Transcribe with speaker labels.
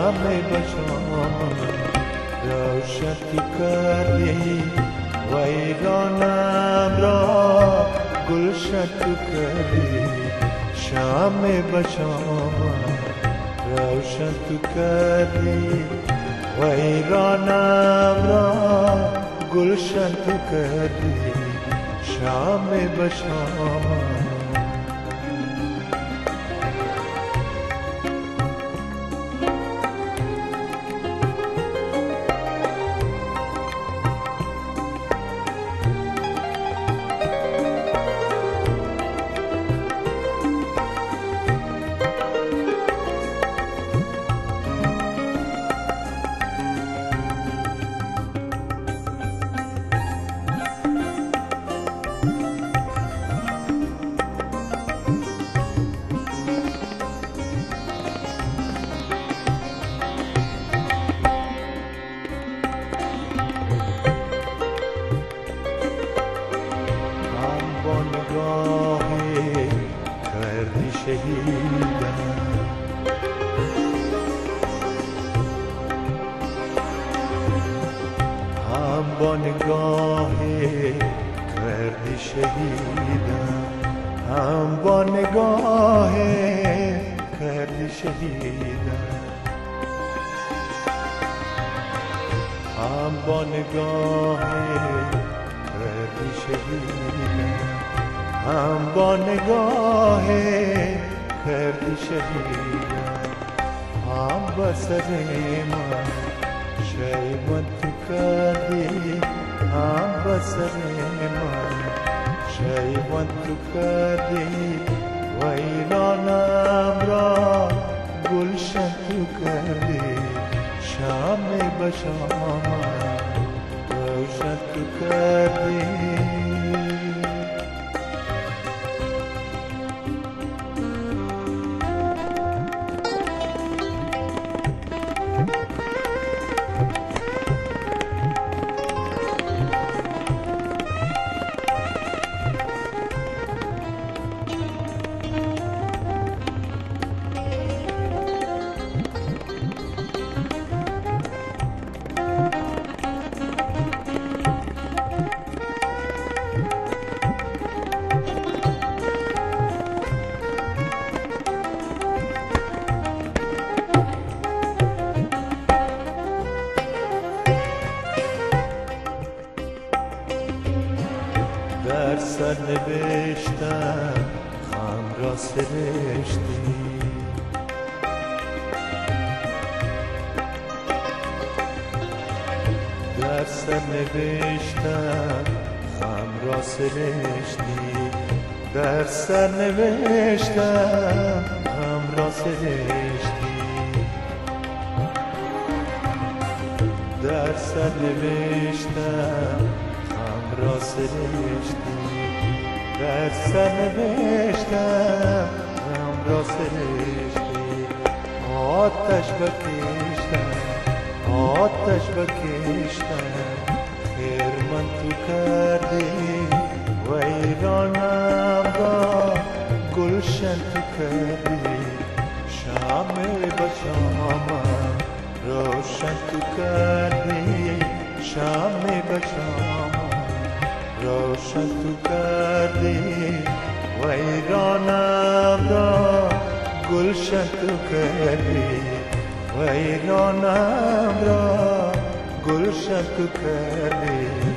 Speaker 1: شام بشام روشن تو کردی ویرانم را گلشن تو کردی شام بشام روشن تو کردی ویرانم را گلشن تو کردی شام بشام هم با نگاه کردی شهیدم هم با نگاه کردی شهیدم هم با نگاه کردی شهیدم هم با نگاه کردی شهیدم هم بسر من شیوان تو کردی هم بسر من شیوان تو کردی ویرانم را گلشن تو کردی شام بشام روشن تو کردی در سر نوشتم خم را سرشتی در سر نوشتم خم را سرشتی در سر نوشتم خم را سرشتی در سر نوشتم را سرشتی در سر نوشتم غم را سرشتی آتش بکشتم آتش بکشتم خرمن تو کردی ویرانم را گلشن تو کردی شام بشامم روشن تو کردی شام بشامم روشن تو کردی ویرانم را گلشن تو کردی ویرانم را گلشن تو کردی